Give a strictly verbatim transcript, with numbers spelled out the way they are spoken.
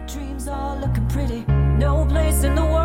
Dreams are looking pretty. No place in the world